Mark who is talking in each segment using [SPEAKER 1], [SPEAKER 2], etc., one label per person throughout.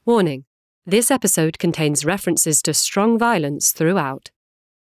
[SPEAKER 1] Warning: this episode contains references to strong violence throughout.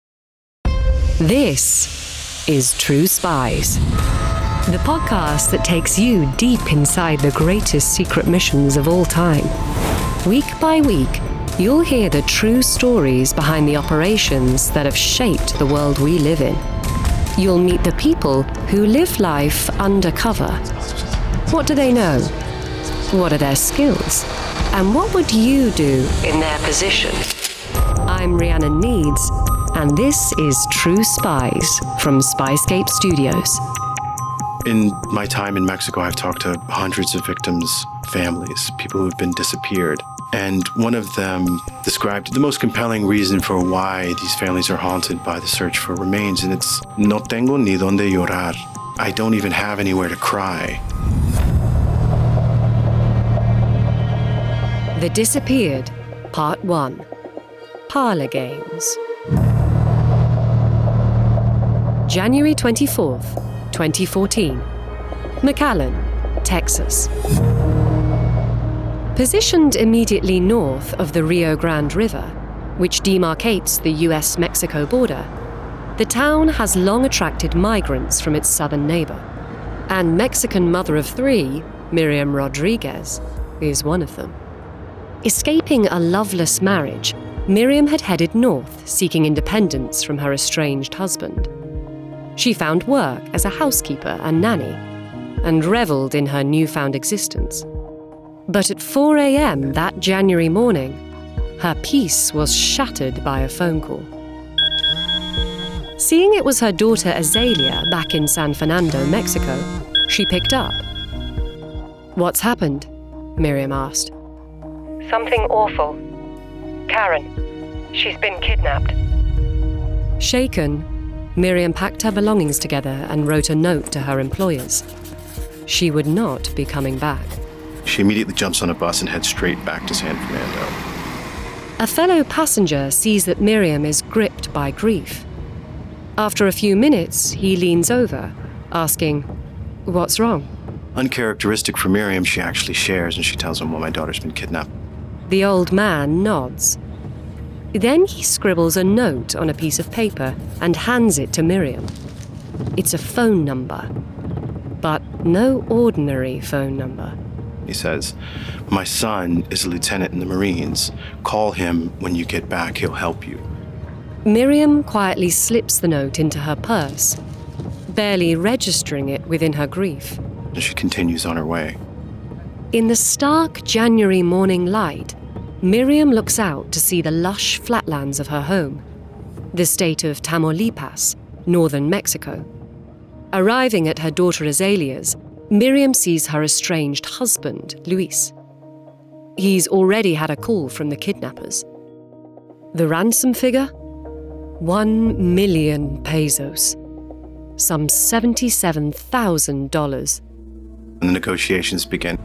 [SPEAKER 1] This is True Spies, the podcast that takes you deep inside the greatest secret missions of all time. Week by week, you'll hear the true stories behind the operations that have shaped the world we live in. You'll meet the people who live life undercover. What do they know? What are their skills? And what would you do in their position? I'm Rhiannon Needs, and this is True Spies from Spyscape Studios.
[SPEAKER 2] In my time in Mexico, I've talked to hundreds of victims' families, people who've been disappeared. And one of them described the most compelling reason for why these families are haunted by the search for remains, and it's no tengo ni donde llorar. I don't even have anywhere to cry.
[SPEAKER 1] The Disappeared, Part 1. Parlor Games. January 24th, 2014. McAllen, Texas. Positioned immediately north of the Rio Grande River, which demarcates the US-Mexico border, the town has long attracted migrants from its southern neighbor. And Mexican mother of three, Miriam Rodriguez, is one of them. Escaping a loveless marriage, Miriam had headed north, seeking independence from her estranged husband. She found work as a housekeeper and nanny, and reveled in her newfound existence. But at 4 a.m. that January morning, her peace was shattered by a phone call. Seeing it was her daughter Azalea back in San Fernando, Mexico, she picked up. "What's happened?" Miriam asked.
[SPEAKER 3] "Something awful. Karen. She's been kidnapped."
[SPEAKER 1] Shaken, Miriam packed her belongings together and wrote a note to her employers. She would not be coming back.
[SPEAKER 2] She immediately jumps on a bus and heads straight back to San Fernando.
[SPEAKER 1] A fellow passenger sees that Miriam is gripped by grief. After a few minutes, he leans over, asking, "What's wrong?"
[SPEAKER 2] Uncharacteristic for Miriam, she actually shares, and she tells him, "Well, my daughter's been kidnapped."
[SPEAKER 1] The old man nods. Then he scribbles a note on a piece of paper and hands it to Miriam. It's a phone number, but no ordinary phone number.
[SPEAKER 2] He says, "My son is a lieutenant in the Marines. Call him when you get back. He'll help you."
[SPEAKER 1] Miriam quietly slips the note into her purse, barely registering it within her grief.
[SPEAKER 2] And she continues on her way.
[SPEAKER 1] In the stark January morning light, Miriam looks out to see the lush flatlands of her home, the state of Tamaulipas, northern Mexico. Arriving at her daughter Azalea's, Miriam sees her estranged husband, Luis. He's already had a call from the kidnappers. The ransom figure? 1 million pesos, some $77,000.
[SPEAKER 2] And the negotiations begin.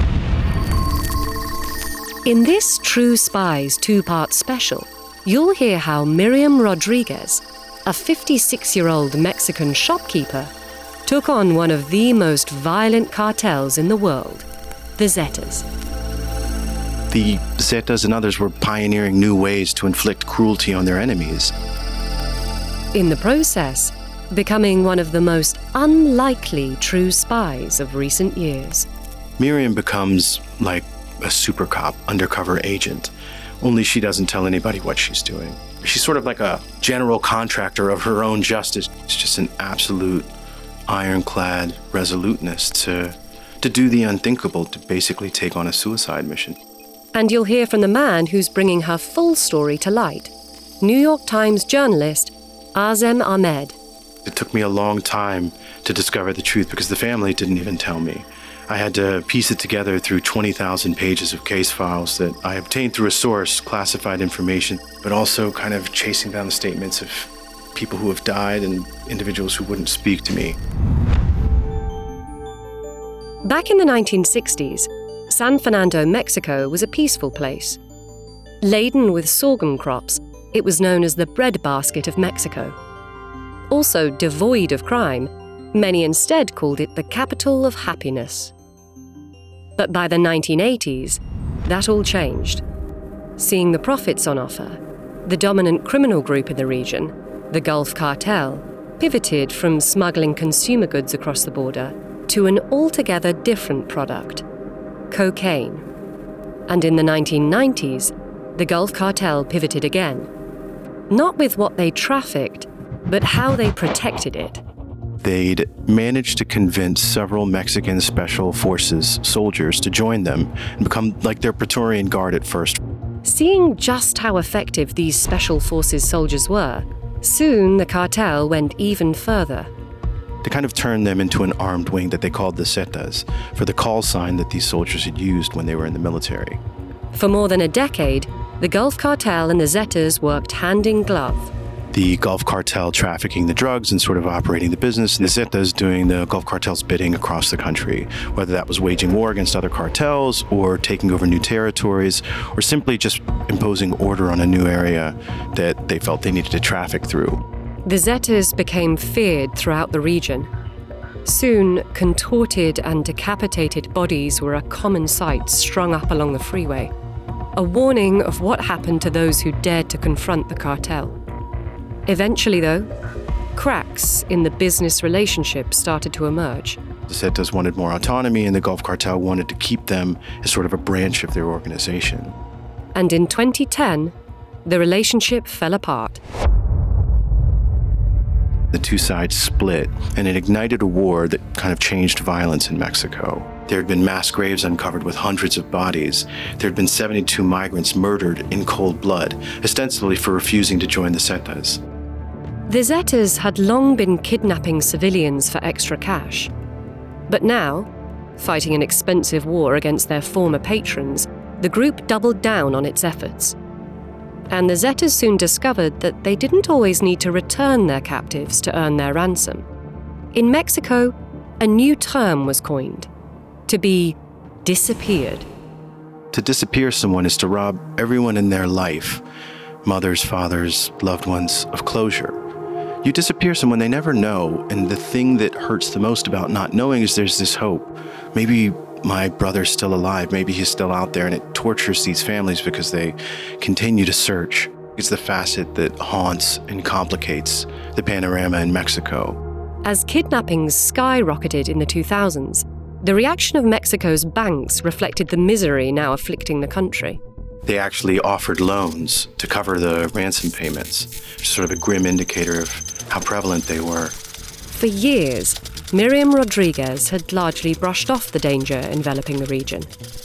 [SPEAKER 1] In this True Spies two-part special, you'll hear how Miriam Rodriguez, a 56-year-old Mexican shopkeeper, took on one of the most violent cartels in the world, the Zetas.
[SPEAKER 2] The Zetas and others were pioneering new ways to inflict cruelty on their enemies.
[SPEAKER 1] In the process, becoming one of the most unlikely true spies of recent years.
[SPEAKER 2] Miriam becomes like a super cop, undercover agent, only she doesn't tell anybody what she's doing. She's sort of like a general contractor of her own justice. It's just an absolute ironclad resoluteness to do the unthinkable, to basically take on a suicide mission.
[SPEAKER 1] And you'll hear from the man who's bringing her full story to light, New York Times journalist Azem Ahmed.
[SPEAKER 2] It took me a long time to discover the truth because the family didn't even tell me. I had to piece it together through 20,000 pages of case files that I obtained through a source, classified information, but also kind of chasing down the statements of people who have died and individuals who wouldn't speak to me.
[SPEAKER 1] Back in the 1960s, San Fernando, Mexico was a peaceful place. Laden with sorghum crops, it was known as the breadbasket of Mexico. Also devoid of crime, many instead called it the capital of happiness. But by the 1980s, that all changed. Seeing the profits on offer, the dominant criminal group in the region, the Gulf Cartel, pivoted from smuggling consumer goods across the border to an altogether different product, cocaine. And in the 1990s, the Gulf Cartel pivoted again. Not with what they trafficked, but how they protected it.
[SPEAKER 2] They'd managed to convince several Mexican special forces soldiers to join them and become like their Praetorian Guard at first.
[SPEAKER 1] Seeing just how effective these special forces soldiers were, soon the cartel went even further.
[SPEAKER 2] To kind of turn them into an armed wing that they called the Zetas, for the call sign that these soldiers had used when they were in the military.
[SPEAKER 1] For more than a decade, the Gulf Cartel and the Zetas worked hand in glove.
[SPEAKER 2] The Gulf Cartel trafficking the drugs and sort of operating the business, and the Zetas doing the Gulf Cartel's bidding across the country, whether that was waging war against other cartels or taking over new territories or simply just imposing order on a new area that they felt they needed to traffic through.
[SPEAKER 1] The Zetas became feared throughout the region. Soon, contorted and decapitated bodies were a common sight strung up along the freeway, a warning of what happened to those who dared to confront the cartel. Eventually, though, cracks in the business relationship started to emerge.
[SPEAKER 2] The Zetas wanted more autonomy, and the Gulf Cartel wanted to keep them as sort of a branch of their organization.
[SPEAKER 1] And in 2010, the relationship fell apart.
[SPEAKER 2] The two sides split, and it ignited a war that kind of changed violence in Mexico. There had been mass graves uncovered with hundreds of bodies. There had been 72 migrants murdered in cold blood, ostensibly for refusing to join the Zetas.
[SPEAKER 1] The Zetas had long been kidnapping civilians for extra cash. But now, fighting an expensive war against their former patrons, the group doubled down on its efforts. And the Zetas soon discovered that they didn't always need to return their captives to earn their ransom. In Mexico, a new term was coined: to be disappeared.
[SPEAKER 2] To disappear someone is to rob everyone in their life, mothers, fathers, loved ones, of closure. You disappear someone, they never know, and the thing that hurts the most about not knowing is there's this hope. Maybe my brother's still alive, maybe he's still out there, and it tortures these families because they continue to search. It's the facet that haunts and complicates the panorama in Mexico.
[SPEAKER 1] As kidnappings skyrocketed in the 2000s, the reaction of Mexico's banks reflected the misery now afflicting the country.
[SPEAKER 2] They actually offered loans to cover the ransom payments, which is sort of a grim indicator of how prevalent they were.
[SPEAKER 1] For years, Miriam Rodriguez had largely brushed off the danger enveloping the region.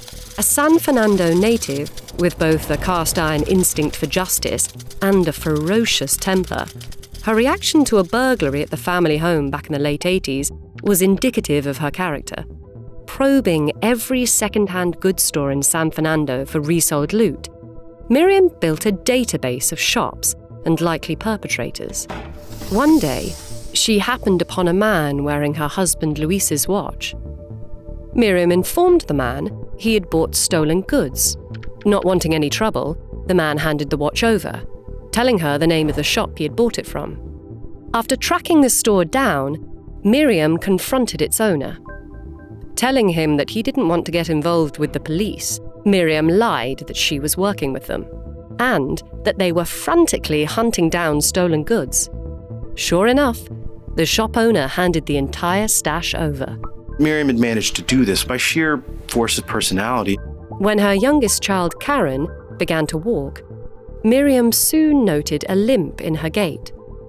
[SPEAKER 1] A San Fernando native with both a cast-iron instinct for justice and a ferocious temper, her reaction to a burglary at the family home back in the late 80s was indicative of her character. Probing every second-hand goods store in San Fernando for resold loot, Miriam built a database of shops and likely perpetrators. One day, she happened upon a man wearing her husband Luis's watch. Miriam informed the man he had bought stolen goods. Not wanting any trouble, the man handed the watch over, telling her the name of the shop he had bought it from. After tracking the store down, Miriam confronted its owner. Telling him that he didn't want to get involved with the police, Miriam lied that she was working with them, and that they were frantically hunting down stolen goods. Sure enough, the shop owner handed the entire stash over.
[SPEAKER 2] Miriam had managed to do this by sheer force of personality.
[SPEAKER 1] When her youngest child, Karen, began to walk, Miriam soon noted a limp in her gait.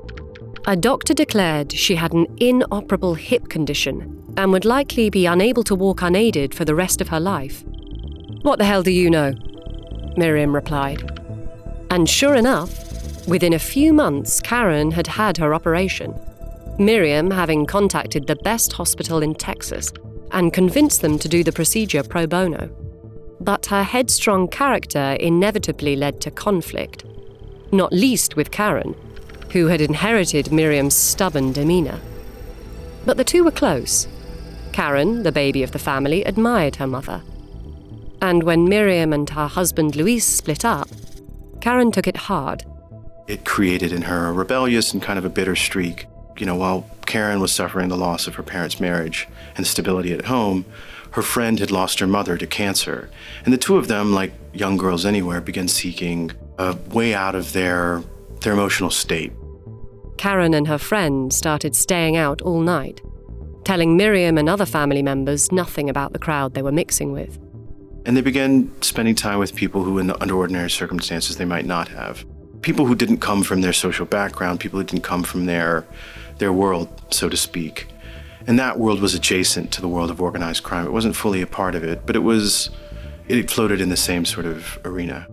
[SPEAKER 1] A doctor declared she had an inoperable hip condition and would likely be unable to walk unaided for the rest of her life. "What the hell do you know?" Miriam replied. And sure enough, within a few months, Karen had had her operation. Miriam having contacted the best hospital in Texas and convinced them to do the procedure pro bono. But her headstrong character inevitably led to conflict, not least with Karen, who had inherited Miriam's stubborn demeanor. But the two were close. Karen, the baby of the family, admired her mother. And when Miriam and her husband Luis split up, Karen took it hard.
[SPEAKER 2] It created in her a rebellious and kind of a bitter streak. While Karen was suffering the loss of her parents' marriage and stability at home, her friend had lost her mother to cancer. And the two of them, like young girls anywhere, began seeking a way out of their emotional state.
[SPEAKER 1] Karen and her friend started staying out all night, telling Miriam and other family members nothing about the crowd they were mixing with.
[SPEAKER 2] And they began spending time with people who, under ordinary circumstances, they might not have. People who didn't come from their social background, people who didn't come from their world, so to speak. And that world was adjacent to the world of organized crime. It wasn't fully a part of it, but it floated in the same sort of arena.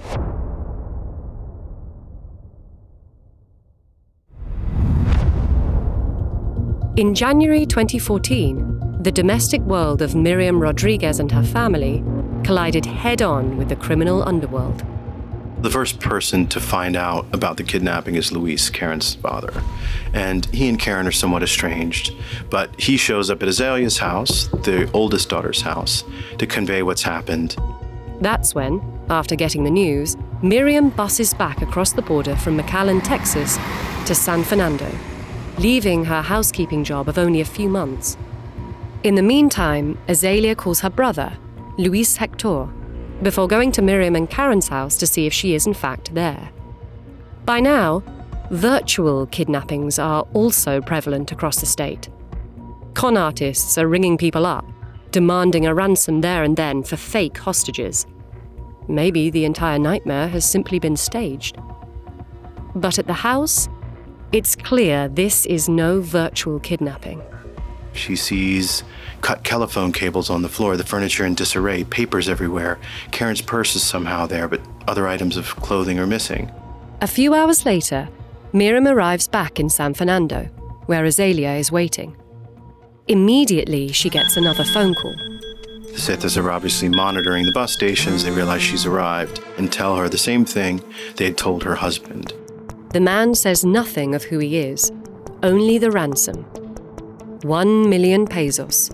[SPEAKER 1] In January 2014, the domestic world of Miriam Rodriguez and her family collided head-on with the criminal underworld.
[SPEAKER 2] The first person to find out about the kidnapping is Luis, Karen's father. And he and Karen are somewhat estranged, but he shows up at Azalea's house, the oldest daughter's house, to convey what's happened.
[SPEAKER 1] That's when, after getting the news, Miriam buses back across the border from McAllen, Texas, to San Fernando, leaving her housekeeping job of only a few months. In the meantime, Azalea calls her brother, Luis Hector, before going to Miriam and Karen's house to see if she is in fact there. By now, virtual kidnappings are also prevalent across the state. Con artists are ringing people up, demanding a ransom there and then for fake hostages. Maybe the entire nightmare has simply been staged. But at the house, it's clear this is no virtual kidnapping.
[SPEAKER 2] She sees cut telephone cables on the floor, the furniture in disarray, papers everywhere. Karen's purse is somehow there, but other items of clothing are missing.
[SPEAKER 1] A few hours later, Miriam arrives back in San Fernando, where Azalea is waiting. Immediately, she gets another phone call.
[SPEAKER 2] The Zetas are obviously monitoring the bus stations. They realize she's arrived and tell her the same thing they had told her husband.
[SPEAKER 1] The man says nothing of who he is, only the ransom. 1 million pesos,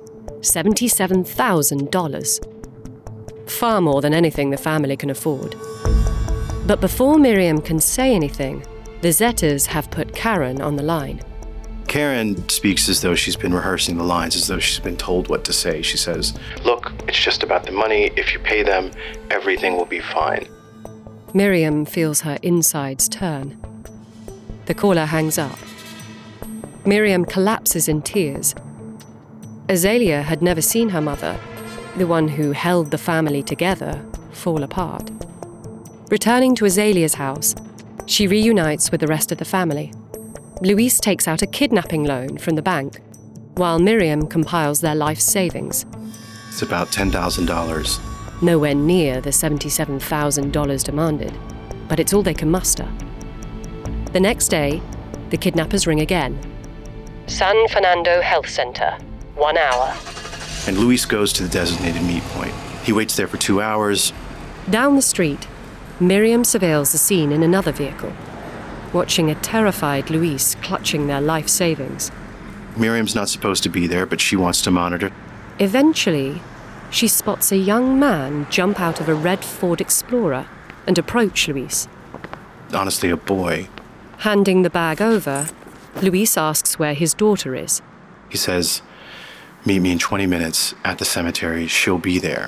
[SPEAKER 1] $77,000. Far more than anything the family can afford. But before Miriam can say anything, the Zetas have put Karen on the line.
[SPEAKER 2] Karen speaks as though she's been rehearsing the lines, as though she's been told what to say. She says, "Look, it's just about the money. If you pay them, everything will be fine."
[SPEAKER 1] Miriam feels her insides turn. The caller hangs up. Miriam collapses in tears. Azalea had never seen her mother, the one who held the family together, fall apart. Returning to Azalea's house, she reunites with the rest of the family. Luis takes out a kidnapping loan from the bank, while Miriam compiles their life savings.
[SPEAKER 2] It's about $10,000.
[SPEAKER 1] Nowhere near the $77,000 demanded, but it's all they can muster. The next day, the kidnappers ring again. San Fernando Health Center, 1 hour.
[SPEAKER 2] And Luis goes to the designated meet point. He waits there for 2 hours.
[SPEAKER 1] Down the street, Miriam surveils the scene in another vehicle, watching a terrified Luis clutching their life savings.
[SPEAKER 2] Miriam's not supposed to be there, but she wants to monitor.
[SPEAKER 1] Eventually, she spots a young man jump out of a red Ford Explorer and approach Luis.
[SPEAKER 2] Honestly, a boy.
[SPEAKER 1] Handing the bag over, Luis asks where his daughter is.
[SPEAKER 2] He says, "Meet me in 20 minutes at the cemetery. She'll be there."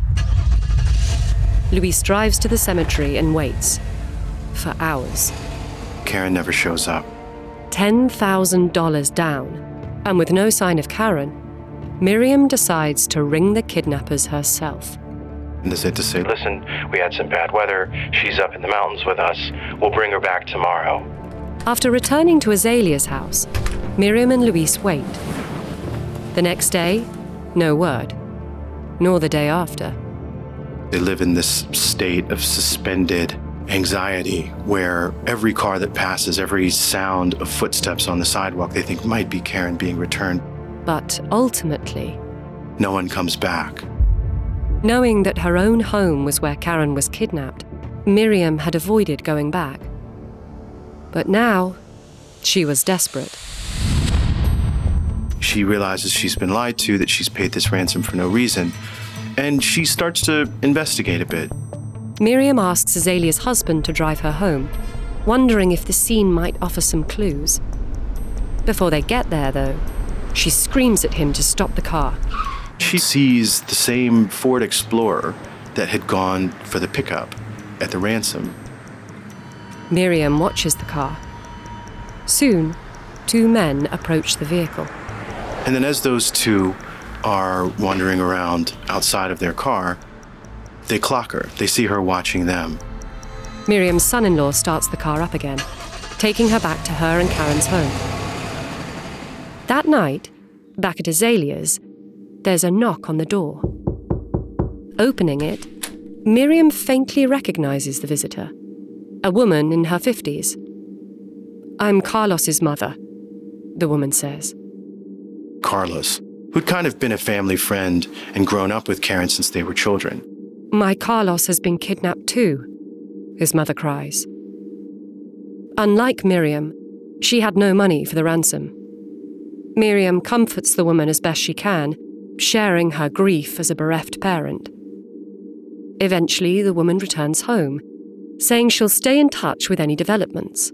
[SPEAKER 1] Luis drives to the cemetery and waits. For hours.
[SPEAKER 2] Karen never shows up.
[SPEAKER 1] $10,000 down, and with no sign of Karen, Miriam decides to ring the kidnappers herself.
[SPEAKER 2] And the Zetas say, "Listen, we had some bad weather. She's up in the mountains with us. We'll bring her back tomorrow."
[SPEAKER 1] After returning to Azalea's house, Miriam and Luis wait. The next day, no word, nor the day after.
[SPEAKER 2] They live in this state of suspended anxiety where every car that passes, every sound of footsteps on the sidewalk, they think might be Karen being returned.
[SPEAKER 1] But ultimately,
[SPEAKER 2] no one comes back.
[SPEAKER 1] Knowing that her own home was where Karen was kidnapped, Miriam had avoided going back. But now, she was desperate.
[SPEAKER 2] She realizes she's been lied to, that she's paid this ransom for no reason, and she starts to investigate a bit.
[SPEAKER 1] Miriam asks Azalea's husband to drive her home, wondering if the scene might offer some clues. Before they get there, though, she screams at him to stop the car.
[SPEAKER 2] She sees the same Ford Explorer that had gone for the pickup at the ransom.
[SPEAKER 1] Miriam watches the car. Soon, 2 men approach the vehicle.
[SPEAKER 2] And then as those 2 are wandering around outside of their car, they clock her. They see her watching them.
[SPEAKER 1] Miriam's son-in-law starts the car up again, taking her back to her and Karen's home. That night, back at Azalea's, there's a knock on the door. Opening it, Miriam faintly recognizes the visitor, a woman in her 50s. "I'm Carlos's mother," the woman says.
[SPEAKER 2] Carlos, who'd kind of been a family friend and grown up with Karen since they were children.
[SPEAKER 1] "My Carlos has been kidnapped too," his mother cries. Unlike Miriam, she had no money for the ransom. Miriam comforts the woman as best she can, sharing her grief as a bereft parent. Eventually, the woman returns home, saying she'll stay in touch with any developments.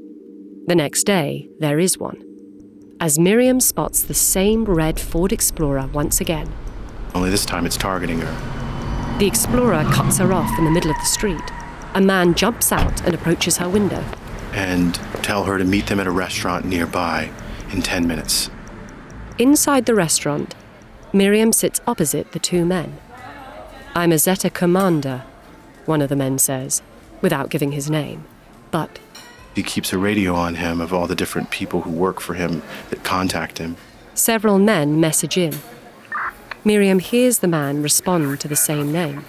[SPEAKER 1] The next day, there is one, as Miriam spots the same red Ford Explorer once again.
[SPEAKER 2] Only this time it's targeting her.
[SPEAKER 1] The Explorer cuts her off in the middle of the street. A man jumps out and approaches her window.
[SPEAKER 2] And tell her to meet them at a restaurant nearby in 10 minutes.
[SPEAKER 1] Inside the restaurant, Miriam sits opposite the 2 men. "I'm a Zeta commander," one of the men says, without giving his name. But
[SPEAKER 2] He keeps a radio on him of all the different people who work for him that contact him.
[SPEAKER 1] several men message in. Miriam hears the man respond to the same name.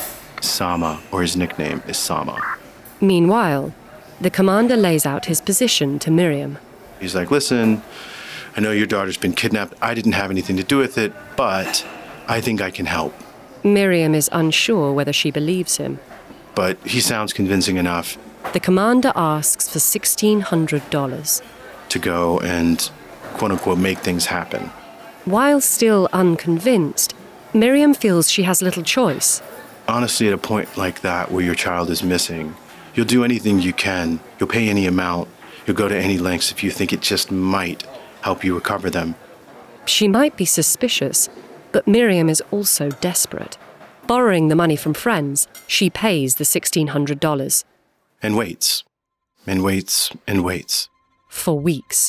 [SPEAKER 2] Sama, or his nickname is Sama.
[SPEAKER 1] Meanwhile, the commander lays out his position to Miriam.
[SPEAKER 2] He's like, "Listen, I know your daughter's been kidnapped. I didn't have anything to do with it, but I think I can help."
[SPEAKER 1] Miriam is unsure whether she believes him.
[SPEAKER 2] But he sounds convincing enough
[SPEAKER 1] The commander asks for $1,600.
[SPEAKER 2] to go and, quote-unquote, make things happen.
[SPEAKER 1] While still unconvinced, Miriam feels she has little choice.
[SPEAKER 2] Honestly, at a point like that where your child is missing, you'll do anything you can. You'll pay any amount. You'll go to any lengths if you think it just might help you recover them.
[SPEAKER 1] She might be suspicious, but Miriam is also desperate. Borrowing the money from friends, she pays the $1,600.
[SPEAKER 2] And waits. And waits and waits.
[SPEAKER 1] For weeks.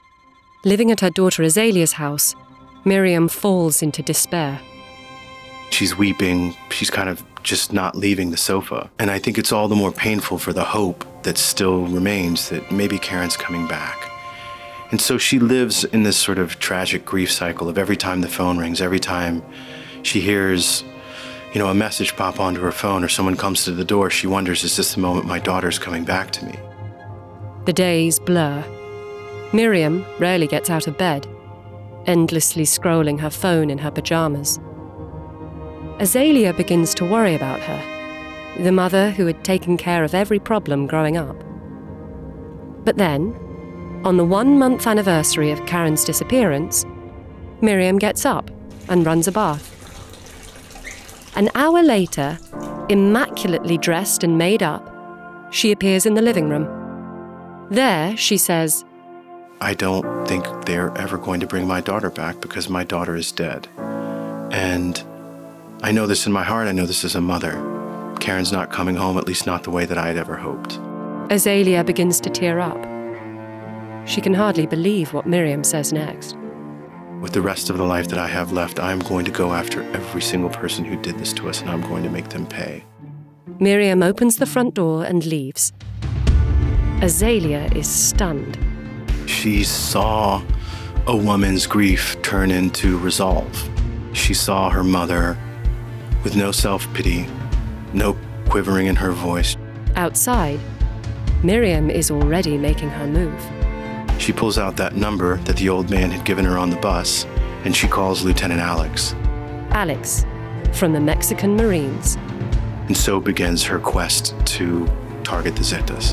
[SPEAKER 1] Living at her daughter Azalea's house, Miriam falls into despair.
[SPEAKER 2] She's weeping. She's kind of just not leaving the sofa. And I think it's all the more painful for the hope that still remains that maybe Karen's coming back. And so she lives in this sort of tragic grief cycle of every time the phone rings, every time she hears, a message pop onto her phone or someone comes to the door, she wonders, is this the moment my daughter's coming back to me?
[SPEAKER 1] The days blur. Miriam rarely gets out of bed, endlessly scrolling her phone in her pajamas. Azalea begins to worry about her, the mother who had taken care of every problem growing up. But then, on the 1-month anniversary of Karen's disappearance, Miriam gets up and runs a bath. An hour later, immaculately dressed and made up, she appears in the living room. There, she says,
[SPEAKER 2] "I don't think they're ever going to bring my daughter back because my daughter is dead. And I know this in my heart. I know this as a mother. Karen's not coming home, at least not the way that I had ever hoped."
[SPEAKER 1] Azalea begins to tear up. She can hardly believe what Miriam says next.
[SPEAKER 2] "With the rest of the life that I have left, I'm going to go after every single person who did this to us, and I'm going to make them pay."
[SPEAKER 1] Miriam opens the front door and leaves. Azalea is stunned.
[SPEAKER 2] She saw a woman's grief turn into resolve. She saw her mother with no self-pity, no quivering in her voice.
[SPEAKER 1] Outside, Miriam is already making her move.
[SPEAKER 2] She pulls out that number that the old man had given her on the bus, and she calls Lieutenant Alex.
[SPEAKER 1] Alex, from the Mexican Marines.
[SPEAKER 2] And so begins her quest to target the Zetas.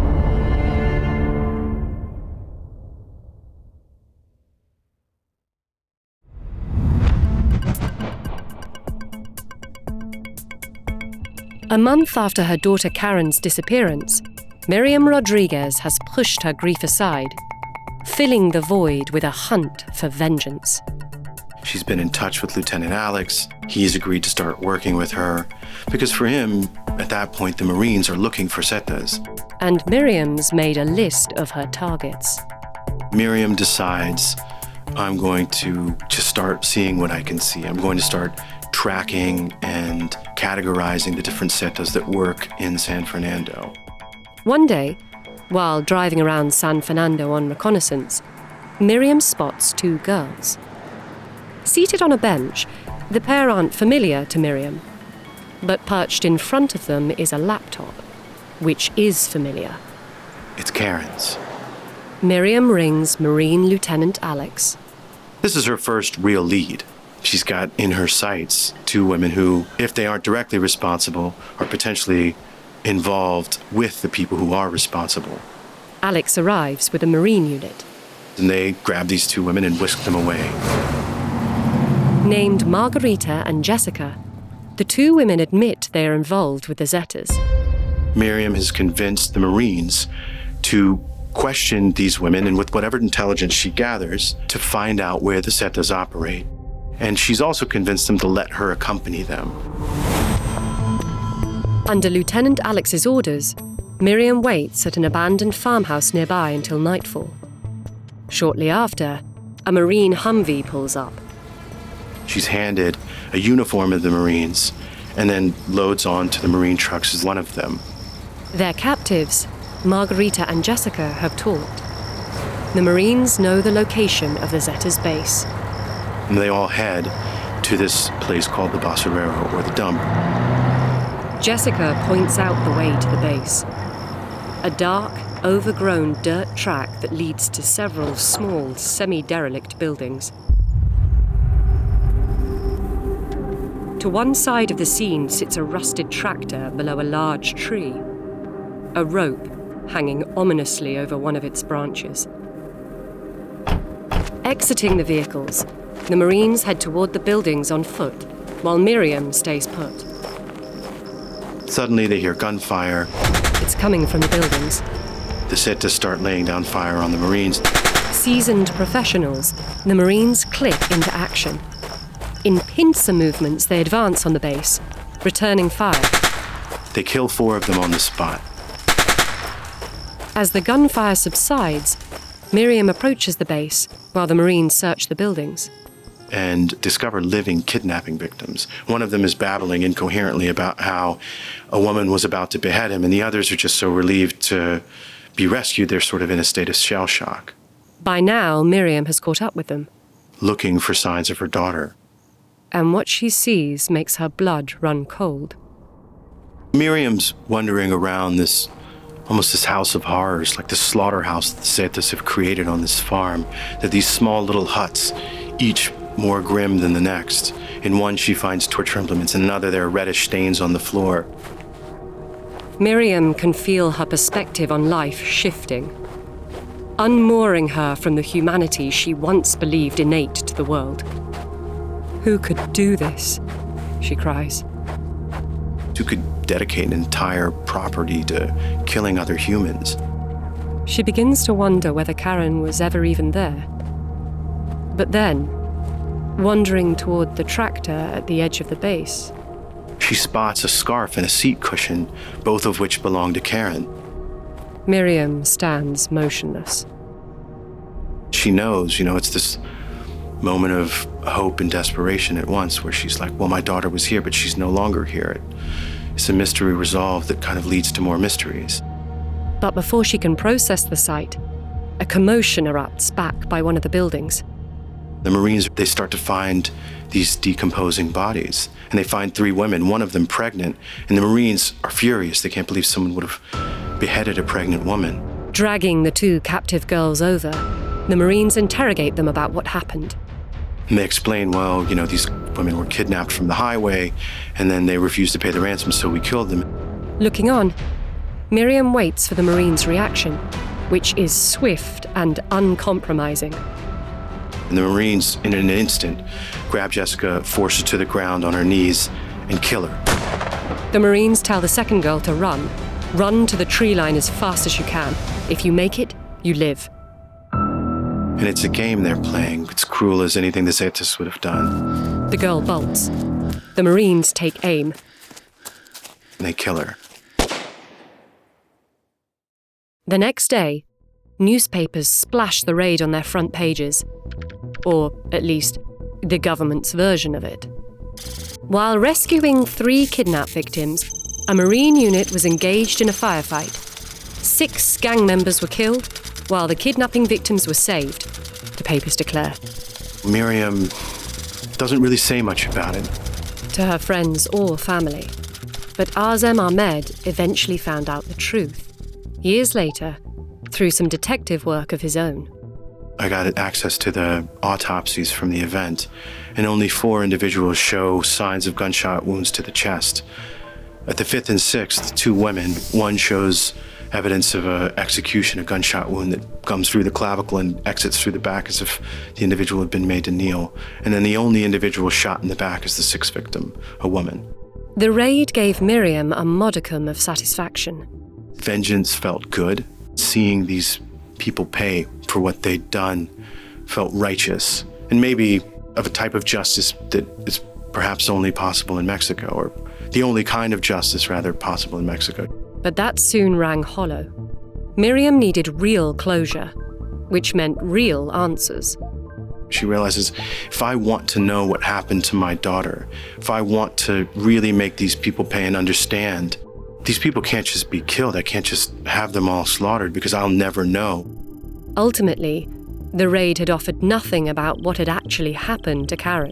[SPEAKER 1] A month after her daughter Karen's disappearance, Miriam Rodriguez has pushed her grief aside. filling the void with a hunt for vengeance.
[SPEAKER 2] She's been in touch with Lieutenant Alex. He's agreed to start working with her because for him, at that point, the Marines are looking for Zetas.
[SPEAKER 1] And Miriam's made a list of her targets.
[SPEAKER 2] Miriam decides, I'm going to just start seeing what I can see. I'm going to start tracking and categorizing the different Zetas that work in San Fernando.
[SPEAKER 1] One day, while driving around San Fernando on reconnaissance, Miriam spots two girls. Seated on a bench, the pair aren't familiar to Miriam, but perched in front of them is a laptop, which is familiar.
[SPEAKER 2] It's Karen's.
[SPEAKER 1] Miriam rings Marine Lieutenant Alex.
[SPEAKER 2] This is her first real lead. She's got in her sights two women who, if they aren't directly responsible, are potentially involved with the people who are responsible.
[SPEAKER 1] Alex arrives with a Marine unit.
[SPEAKER 2] And they grab these two women and whisk them away.
[SPEAKER 1] Named Margarita and Jessica, the two women admit they are involved with the Zetas.
[SPEAKER 2] Miriam has convinced the Marines to question these women and with whatever intelligence she gathers to find out where the Zetas operate. And she's also convinced them to let her accompany them.
[SPEAKER 1] Under Lieutenant Alex's orders, Miriam waits at an abandoned farmhouse nearby until nightfall. Shortly after, a Marine Humvee pulls up.
[SPEAKER 2] She's handed a uniform of the Marines and then loads onto the Marine trucks as one of them.
[SPEAKER 1] Their captives, Margarita and Jessica, have talked. The Marines know the location of the Zetas base.
[SPEAKER 2] And they all head to this place called the Basurero, or the dump.
[SPEAKER 1] Jessica points out the way to the base. A dark, overgrown dirt track that leads to several small, semi-derelict buildings. To one side of the scene sits a rusted tractor below a large tree, a rope hanging ominously over one of its branches. Exiting the vehicles, the Marines head toward the buildings on foot, while Miriam stays put.
[SPEAKER 2] Suddenly they hear gunfire.
[SPEAKER 1] It's coming from the buildings.
[SPEAKER 2] The Zetas start laying down fire on the Marines.
[SPEAKER 1] Seasoned professionals, the Marines click into action. In pincer movements, they advance on the base, returning fire.
[SPEAKER 2] They kill 4 of them on the spot.
[SPEAKER 1] As the gunfire subsides, Miriam approaches the base while the Marines search the buildings.
[SPEAKER 2] And discover living kidnapping victims. One of them is babbling incoherently about how a woman was about to behead him, and the others are just so relieved to be rescued, they're sort of in a state of shell shock.
[SPEAKER 1] By now, Miriam has caught up with them.
[SPEAKER 2] Looking for signs of her daughter.
[SPEAKER 1] And what she sees makes her blood run cold.
[SPEAKER 2] Miriam's wandering around this house of horrors, like the slaughterhouse that the Zetas have created on this farm. They're these small little huts, each more grim than the next. In one, she finds torture implements. In another, there are reddish stains on the floor.
[SPEAKER 1] Miriam can feel her perspective on life shifting, unmooring her from the humanity she once believed innate to the world. Who could do this? She cries.
[SPEAKER 2] Who could dedicate an entire property to killing other humans?
[SPEAKER 1] She begins to wonder whether Karen was ever even there. But then, wandering toward the tractor at the edge of the base,
[SPEAKER 2] she spots a scarf and a seat cushion, both of which belong to Karen.
[SPEAKER 1] Miriam stands motionless.
[SPEAKER 2] She knows, it's this moment of hope and desperation at once, where she's like, well, my daughter was here, but she's no longer here. It's a mystery resolved that kind of leads to more mysteries.
[SPEAKER 1] But before she can process the sight, a commotion erupts back by one of the buildings.
[SPEAKER 2] The Marines, they start to find these decomposing bodies, and they find 3 women, one of them pregnant, and the Marines are furious. They can't believe someone would have beheaded a pregnant woman.
[SPEAKER 1] Dragging the 2 captive girls over, the Marines interrogate them about what happened.
[SPEAKER 2] And they explain, well, these women were kidnapped from the highway, and then they refused to pay the ransom, so we killed them.
[SPEAKER 1] Looking on, Miriam waits for the Marines' reaction, which is swift and uncompromising.
[SPEAKER 2] And the Marines, in an instant, grab Jessica, force her to the ground on her knees, and kill her.
[SPEAKER 1] The Marines tell the second girl to run. Run to the tree line as fast as you can. If you make it, you live.
[SPEAKER 2] And it's a game they're playing. It's cruel as anything the Zetas would have done.
[SPEAKER 1] The girl bolts. The Marines take aim.
[SPEAKER 2] And they kill her.
[SPEAKER 1] The next day, newspapers splash the raid on their front pages. Or, at least, the government's version of it. While rescuing 3 kidnap victims, a Marine unit was engaged in a firefight. 6 gang members were killed, while the kidnapping victims were saved, the papers declare.
[SPEAKER 2] Miriam doesn't really say much about it.
[SPEAKER 1] To her friends or family. But Azem Ahmed eventually found out the truth. Years later, through some detective work of his own.
[SPEAKER 2] I got access to the autopsies from the event, and only 4 individuals show signs of gunshot wounds to the chest. At the 5th and 6th, 2 women, one shows evidence of an execution, a gunshot wound that comes through the clavicle and exits through the back as if the individual had been made to kneel. And then the only individual shot in the back is the 6th victim, a woman.
[SPEAKER 1] The raid gave Miriam a modicum of satisfaction.
[SPEAKER 2] Vengeance felt good. Seeing these people pay for what they'd done felt righteous, and maybe of a type of justice that is perhaps only possible in Mexico, or the only kind of justice, rather, possible in Mexico.
[SPEAKER 1] But that soon rang hollow. Miriam needed real closure, which meant real answers.
[SPEAKER 2] She realizes, if I want to know what happened to my daughter, if I want to really make these people pay and understand, these people can't just be killed. I can't just have them all slaughtered because I'll never know.
[SPEAKER 1] Ultimately, the raid had offered nothing about what had actually happened to Karen.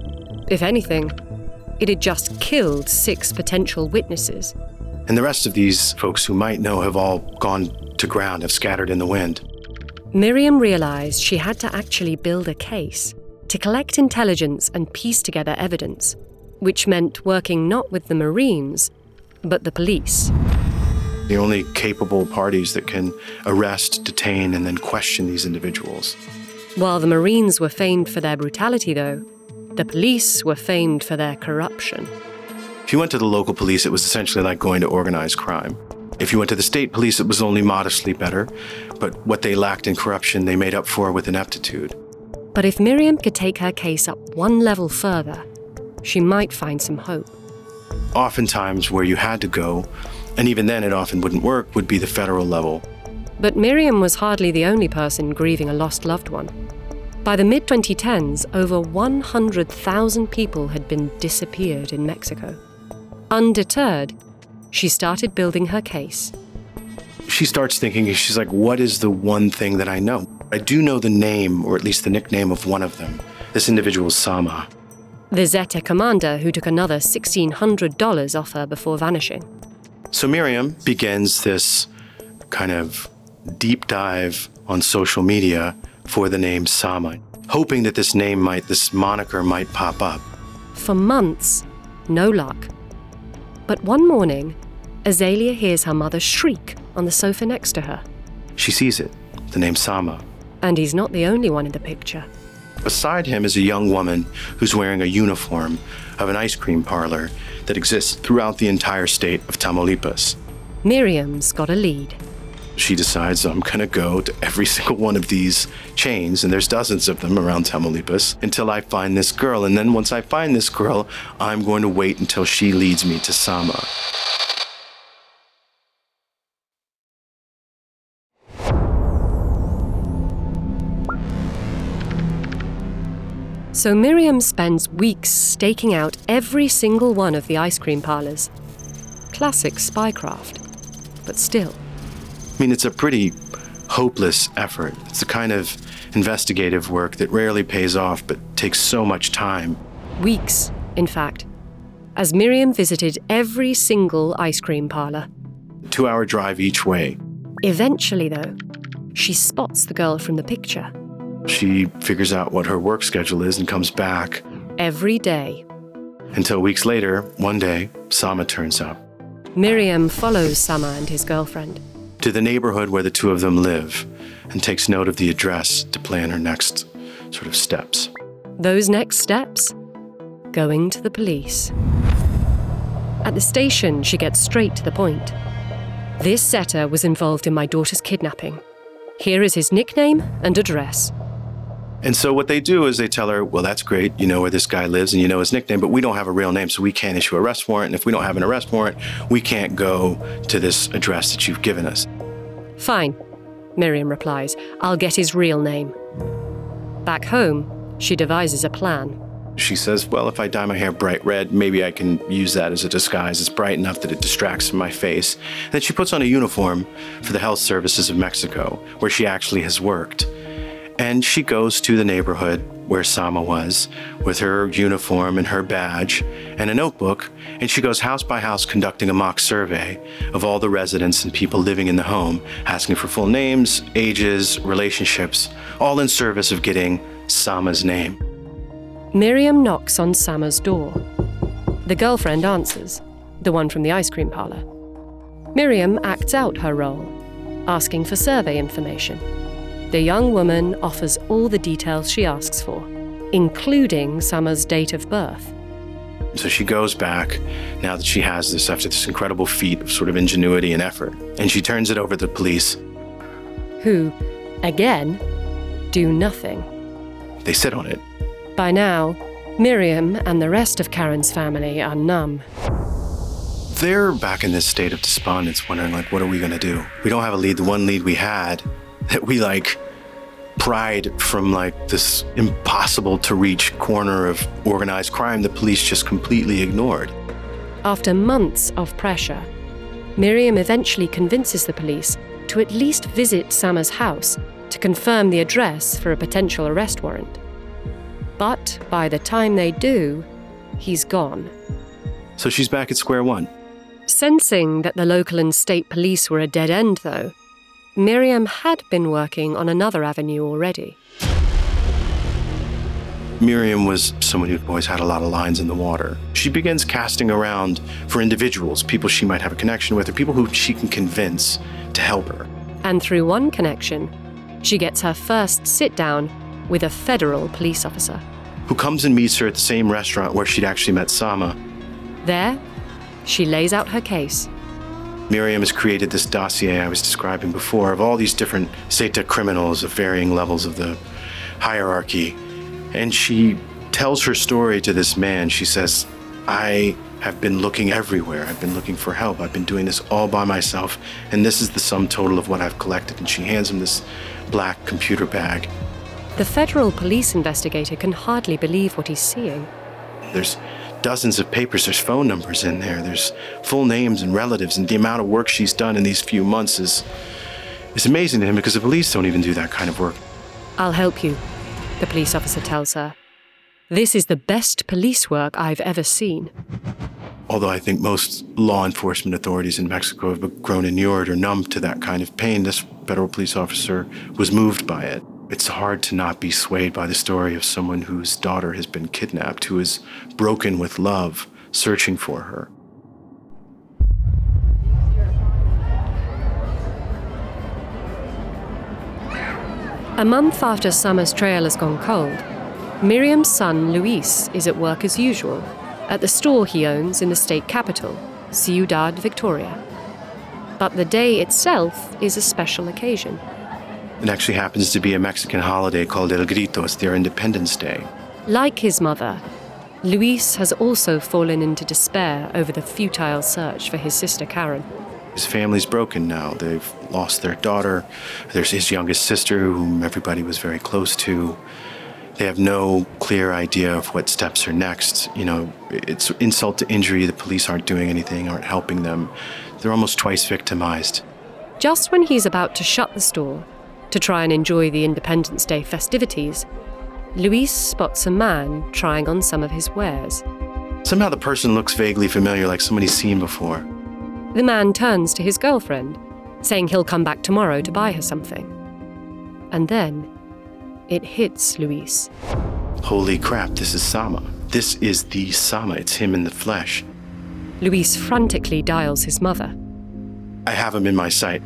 [SPEAKER 1] If anything, it had just killed 6 potential witnesses.
[SPEAKER 2] And the rest of these folks who might know have all gone to ground, have scattered in the wind.
[SPEAKER 1] Miriam realized she had to actually build a case, to collect intelligence and piece together evidence, which meant working not with the Marines, but the police.
[SPEAKER 2] The only capable parties that can arrest, detain, and then question these individuals.
[SPEAKER 1] While the Marines were famed for their brutality, though, the police were famed for their corruption.
[SPEAKER 2] If you went to the local police, it was essentially like going to organized crime. If you went to the state police, it was only modestly better, but what they lacked in corruption, they made up for with ineptitude.
[SPEAKER 1] But if Miriam could take her case up one level further, she might find some hope.
[SPEAKER 2] Oftentimes, where you had to go, and even then it often wouldn't work, would be the federal level.
[SPEAKER 1] But Miriam was hardly the only person grieving a lost loved one. By the mid-2010s, over 100,000 people had been disappeared in Mexico. Undeterred, she started building her case.
[SPEAKER 2] She starts thinking, she's like, what is the one thing that I know? I do know the name, or at least the nickname of one of them. This individual is Sama.
[SPEAKER 1] The Zeta commander who took another $1,600 off her before vanishing.
[SPEAKER 2] So Miriam begins this kind of deep dive on social media for the name Sama, hoping that this moniker might pop up.
[SPEAKER 1] For months, no luck. But one morning, Azalea hears her mother shriek on the sofa next to her.
[SPEAKER 2] She sees it, the name Sama.
[SPEAKER 1] And he's not the only one in the picture.
[SPEAKER 2] Beside him is a young woman who's wearing a uniform of an ice cream parlor that exists throughout the entire state of Tamaulipas.
[SPEAKER 1] Miriam's got a lead.
[SPEAKER 2] She decides, I'm going to go to every single one of these chains, and there's dozens of them around Tamaulipas, until I find this girl. And then once I find this girl, I'm going to wait until she leads me to Sama.
[SPEAKER 1] So Miriam spends weeks staking out every single one of the ice cream parlors. Classic spycraft, but still.
[SPEAKER 2] I mean, it's a pretty hopeless effort. It's the kind of investigative work that rarely pays off but takes so much time.
[SPEAKER 1] Weeks, in fact, as Miriam visited every single ice cream parlor.
[SPEAKER 2] 2-hour drive each way.
[SPEAKER 1] Eventually, though, she spots the girl from the picture.
[SPEAKER 2] She figures out what her work schedule is and comes back.
[SPEAKER 1] Every day.
[SPEAKER 2] Until weeks later, one day, Sama turns up.
[SPEAKER 1] Miriam follows Sama and his girlfriend
[SPEAKER 2] to the neighborhood where the two of them live and takes note of the address to plan her next sort of steps.
[SPEAKER 1] Those next steps? Going to the police. At the station, she gets straight to the point. This setter was involved in my daughter's kidnapping. Here is his nickname and address.
[SPEAKER 2] And so what they do is they tell her, well, that's great. You know where this guy lives and you know his nickname, but we don't have a real name, so we can't issue an arrest warrant. And if we don't have an arrest warrant, we can't go to this address that you've given us.
[SPEAKER 1] Fine, Miriam replies. I'll get his real name. Back home, she devises a plan.
[SPEAKER 2] She says, well, if I dye my hair bright red, maybe I can use that as a disguise. It's bright enough that it distracts from my face. And then she puts on a uniform for the health services of Mexico, where she actually has worked. And she goes to the neighborhood where Sama was with her uniform and her badge and a notebook, and she goes house by house conducting a mock survey of all the residents and people living in the home, asking for full names, ages, relationships, all in service of getting Sama's name.
[SPEAKER 1] Miriam knocks on Sama's door. The girlfriend answers, the one from the ice cream parlor. Miriam acts out her role, asking for survey information. The young woman offers all the details she asks for, including Sama's date of birth.
[SPEAKER 2] So she goes back, now that she has this, after this incredible feat of sort of ingenuity and effort, and she turns it over to the police.
[SPEAKER 1] Who, again, do nothing.
[SPEAKER 2] They sit on it.
[SPEAKER 1] By now, Miriam and the rest of Karen's family are numb.
[SPEAKER 2] They're back in this state of despondence, wondering, what are we going to do? We don't have a lead. The one lead we had that we, pried from, this impossible to reach corner of organized crime, the police just completely ignored.
[SPEAKER 1] After months of pressure, Miriam eventually convinces the police to at least visit Sama's house to confirm the address for a potential arrest warrant. But by the time they do, he's gone.
[SPEAKER 2] So she's back at square one.
[SPEAKER 1] Sensing that the local and state police were a dead end, though, Miriam had been working on another avenue already.
[SPEAKER 2] Miriam was someone who always had a lot of lines in the water. She begins casting around for individuals, people she might have a connection with, or people who she can convince to help her.
[SPEAKER 1] And through one connection, she gets her first sit-down with a federal police officer.
[SPEAKER 2] Who comes and meets her at the same restaurant where she'd actually met Sama.
[SPEAKER 1] There, she lays out her case.
[SPEAKER 2] Miriam has created this dossier I was describing before of all these different Zeta criminals of varying levels of the hierarchy. And she tells her story to this man. She says, I have been looking everywhere. I've been looking for help. I've been doing this all by myself. And this is the sum total of what I've collected. And she hands him this black computer bag.
[SPEAKER 1] The federal police investigator can hardly believe what he's seeing.
[SPEAKER 2] There's dozens of papers, there's phone numbers in there, there's full names and relatives, and the amount of work she's done in these few months is amazing to him because the police don't even do that kind of work.
[SPEAKER 1] I'll help you, the police officer tells her. This is the best police work I've ever seen.
[SPEAKER 2] Although I think most law enforcement authorities in Mexico have grown inured or numb to that kind of pain, this federal police officer was moved by it. It's hard to not be swayed by the story of someone whose daughter has been kidnapped, who is broken with love, searching for her.
[SPEAKER 1] A month after Sama's trail has gone cold, Miriam's son Luis is at work as usual, at the store he owns in the state capital, Ciudad Victoria. But the day itself is a special occasion.
[SPEAKER 2] It actually happens to be a Mexican holiday called El Grito. It's their Independence Day.
[SPEAKER 1] Like his mother, Luis has also fallen into despair over the futile search for his sister Karen.
[SPEAKER 2] His family's broken now. They've lost their daughter. There's his youngest sister, whom everybody was very close to. They have no clear idea of what steps are next. It's insult to injury. The police aren't doing anything, aren't helping them. They're almost twice victimized.
[SPEAKER 1] Just when he's about to shut the store to try and enjoy the Independence Day festivities, Luis spots a man trying on some of his wares.
[SPEAKER 2] Somehow the person looks vaguely familiar, like someone he's seen before.
[SPEAKER 1] The man turns to his girlfriend, saying he'll come back tomorrow to buy her something. And then it hits Luis.
[SPEAKER 2] Holy crap, this is Sama. This is the Sama. It's him in the flesh.
[SPEAKER 1] Luis frantically dials his mother.
[SPEAKER 2] I have him in my sight.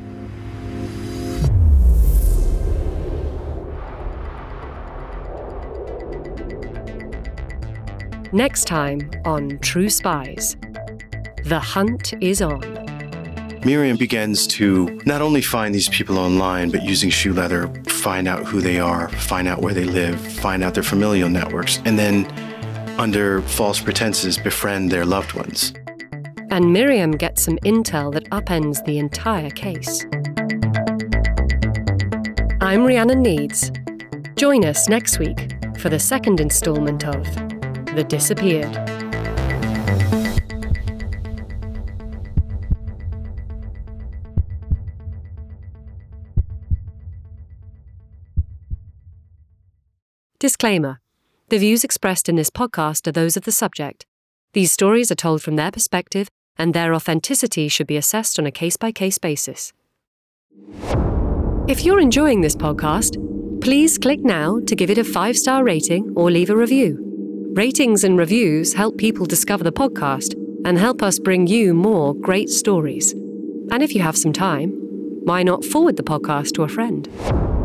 [SPEAKER 1] Next time on True Spies, the hunt is on.
[SPEAKER 2] Miriam begins to not only find these people online, but using shoe leather, find out who they are, find out where they live, find out their familial networks, and then, under false pretenses, befriend their loved ones.
[SPEAKER 1] And Miriam gets some intel that upends the entire case. I'm Rhiannon Needs. Join us next week for the second installment of The Disappeared. Disclaimer. The views expressed in this podcast are those of the subject. These stories are told from their perspective, and their authenticity should be assessed on a case-by-case basis. If you're enjoying this podcast, please click now to give it a 5-star rating or leave a review. Ratings and reviews help people discover the podcast and help us bring you more great stories. And if you have some time, why not forward the podcast to a friend?